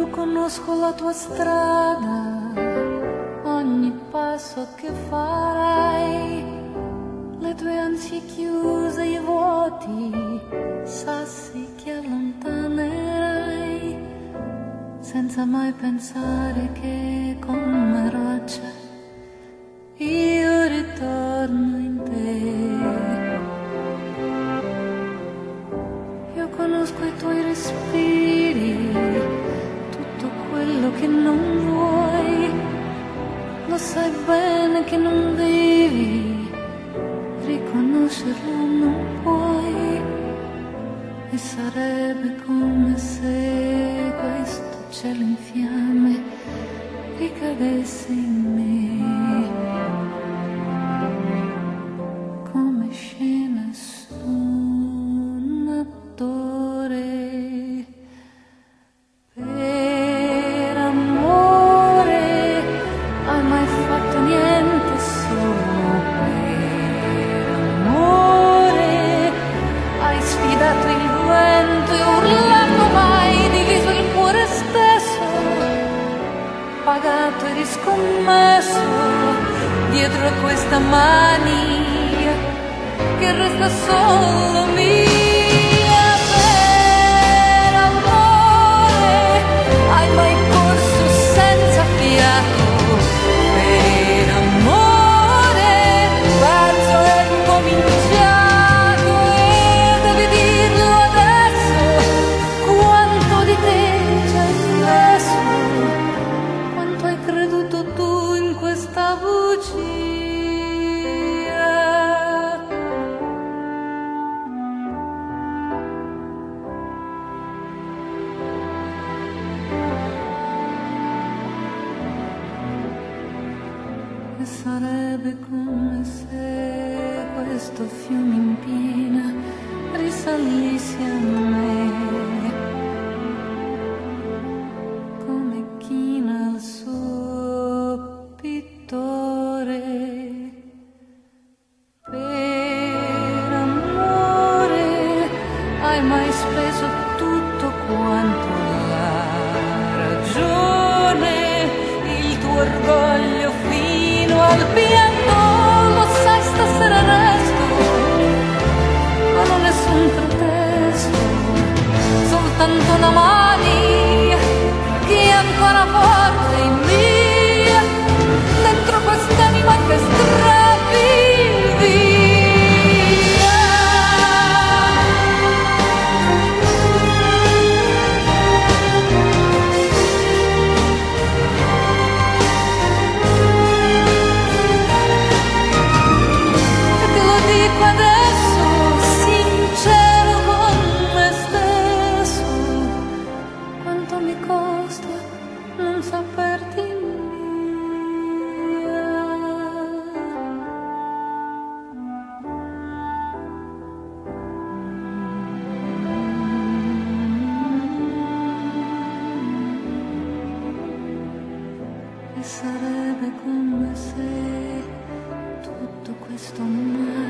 conosco la tua strada, ogni passo che farai, le tue ansie chiuse, i vuoti, sassi che allontanerai, senza mai pensare che come roccia io ritorno in te. Io conosco i tuoi respiri, tutto quello che non vuoi, lo sai bene che non devi, riconoscerlo non puoi, e sarebbe come se questo cielo in fiamme ricadesse in me, come scena su un attore. Per amore hai mai fatto niente solo per amore? Hai sfidato il vento e urlato, mai diviso il cuore stesso, pagato e riscommesso dietro a questa mania che resta solo mia. Per amore hai mai corso senza fiato? Per amore perso e cominciato, e devi dirlo adesso, quanto di te ci hai messo, quanto hai creduto tu in questa bugia. E sarebbe come se questo fiume in piena risalisse a me, come china il suo pittore. Per amore hai mai speso tutto quanto la ragione, il tuo orgoglio fino al pianto, lo sai stasera resto, non ho nessun pretesto, soltanto una mania che è ancora forte in mia, dentro quest'anima che stravivia. E te lo dico adesso, sincero con me stesso, quanto mi costa non saperti mia. E sarebbe come se tutto questo mare